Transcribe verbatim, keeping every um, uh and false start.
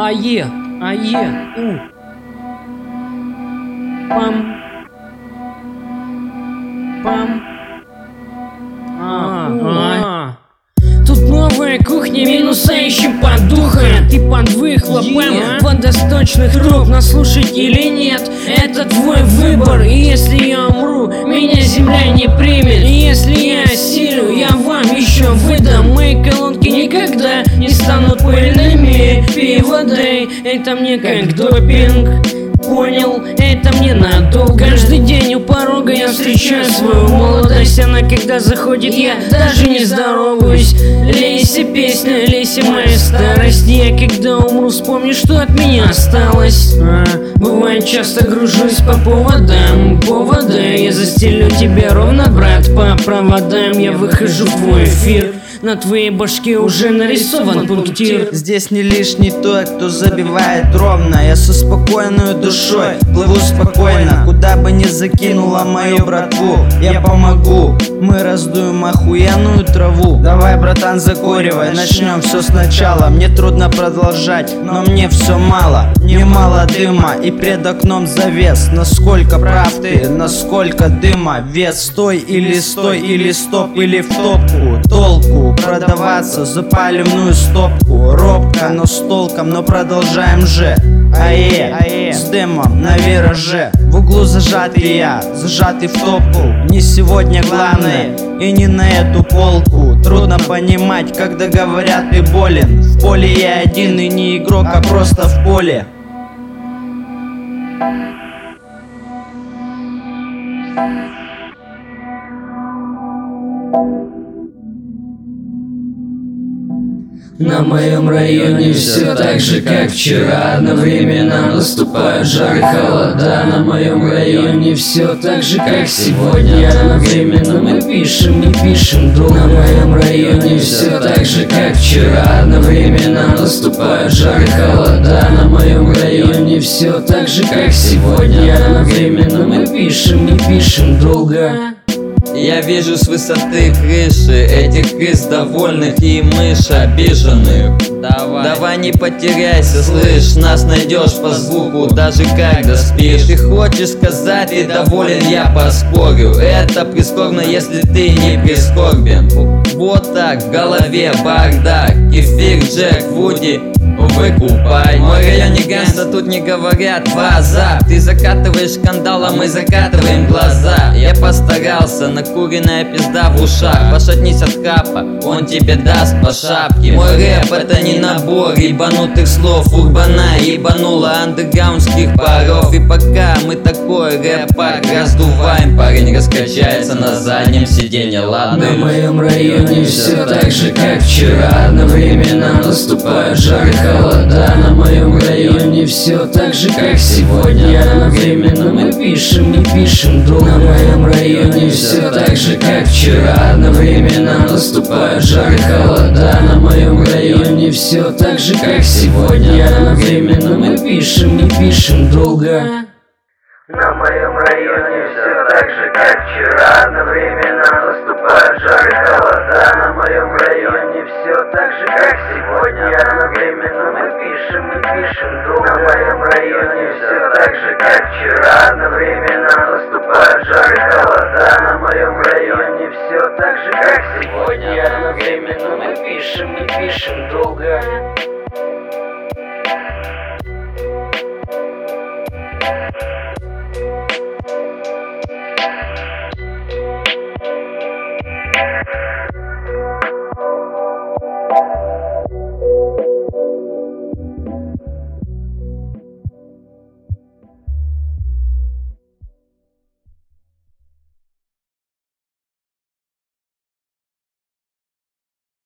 АЕ, АЕ, у. Пам. Пам. А, а. Тут новая кухня, минуса ищем подуха. Ты под выхлопом водосточных труб, нас слушать или нет, это твой выбор. И если я умру, меня земля не примет. И если я осилю, я вам еще выдам. Мои колонки никогда не станут пыльными. Пей воды, это мне как допинг. Понял, это мне надолго. Каждый день у порога я встречаю свою молодость. Она когда заходит, я даже не здороваюсь. Лейся, песня, лейся, моя старость. Я когда умру, вспомню, что от меня осталось. а, Бывает, часто гружусь по поводам. Повода, я застелю тебя ровно, брат, по проводам. Я выхожу в твой эфир. На твоей башке уже нарисован пунктир. Здесь не лишний тот, кто забивает ровно. Я со спокойной душой плыву спокойно. Куда бы ни закинула мою братву, я помогу. Мы раздуем охуенную траву. Давай, братан, закуривай, начнем все сначала. Мне трудно продолжать, но мне все мало. Мне мало дыма и пред окном завес. Насколько прав ты, насколько дыма вес. Стой или стой, или стоп, или в топку. Толку продаваться за палевную стопку. Робко, но с толком, но продолжаем же. АЕ, с дымом на вираже. В углу зажатый я, зажатый в топку. Не сегодня главное и не на эту полку. Трудно понимать, когда говорят ты болен. В поле я один и не игрок, а просто в поле. На моем районе все так же, как вчера. Одновременно наступают жары, холода. На моем районе все так же, как сегодня. Одновременно мы пишем и пишем долго. На моем районе все так же, как вчера. Одновременно наступают жары, холода. На моем районе все так же, как сегодня. Одновременно мы пишем и пишем долго. Я вижу с высоты крыши этих крыс довольных и мышь обиженных. Давай, Давай не потеряйся, слышь, нас найдешь по звуку, даже когда спишь. Ты хочешь сказать, ты доволен, я поспорю. Это прискорбно, если ты не прискорбен. Вот так, в голове бардак. Кефир, Джек, Вуди, выкупай. Мой район не гангста, тут не говорят базар. Ты закатываешь скандал, а мы закатываем глаза. Я постарался, накуренная пизда в ушах. Пошатнись от хапа, он тебе даст по шапке. Мой рэп это не набор ебанутых слов. Урбана ебанула андерграундских паров. И пока мы такой рэп-пак раздуваем, парень раскачается на заднем сиденье, ладно. На моем районе все так же, как вчера. Одновременно наступают жары, холода. На моем районе все так же, как сегодня. Одновременно мы пишем и пишем долго. На моем районе все так же, как вчера. Одновременно наступают жары, холода. На моем районе все так же, как сегодня. Одновременно мы пишем и пишем долго. На моем районе все так же, как вчера. Одновременно наступают жары, холода. На моем районе все так же, как сегодня. Одновременно мы пишем и пишем долго. На моем районе все так же, как вчера. Одновременно наступают жары, холода. На моем районе все так же, как сегодня. Одновременно мы пишем и пишем долго. We'll be right back.